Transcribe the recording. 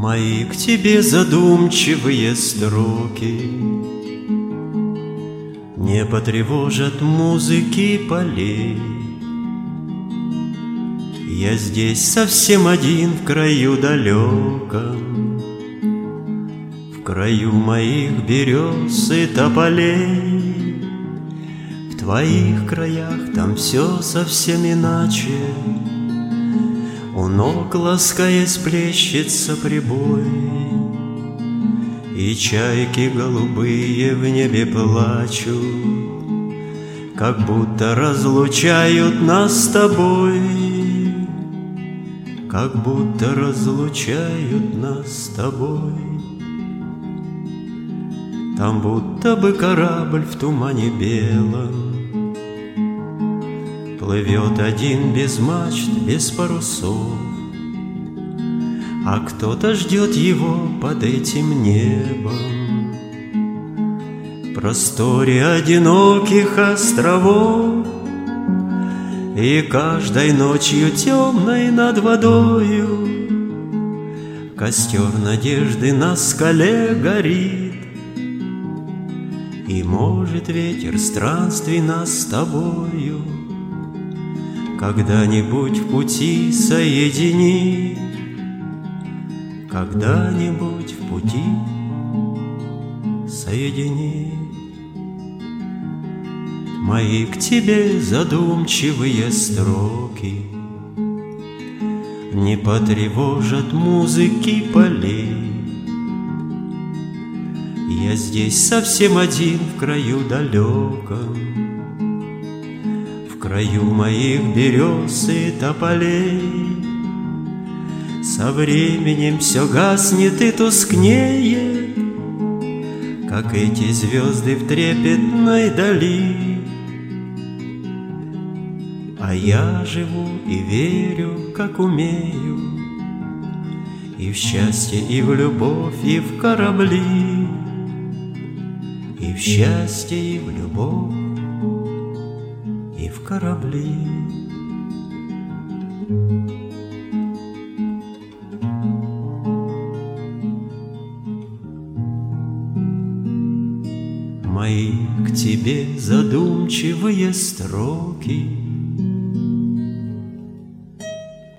Мои к тебе задумчивые строки не потревожат музыки полей. Я здесь совсем один в краю далеком, в краю моих берез и тополей. В твоих краях там все совсем иначе. У ног, ласкаясь, плещется прибой, и чайки голубые в небе плачут, как будто разлучают нас с тобой, как будто разлучают нас с тобой. Там будто бы корабль в тумане белом плывет один без мачт, без парусов, а кто-то ждет его под этим небом, в просторе одиноких островов. И каждой ночью темной над водою костер надежды на скале горит, и может ветер странствий нас с тобою когда-нибудь в пути соединит, когда-нибудь в пути соединит. Мои к тебе задумчивые строки не потревожат музыки полей. Я здесь совсем один в краю далеком, в краю моих берез и тополей. Со временем все гаснет и тускнеет, как эти звезды в трепетной дали. А я живу и верю, как умею, и в счастье, и в любовь, и в корабли, и в счастье, и в любовь, и в корабли. Мои к тебе задумчивые строки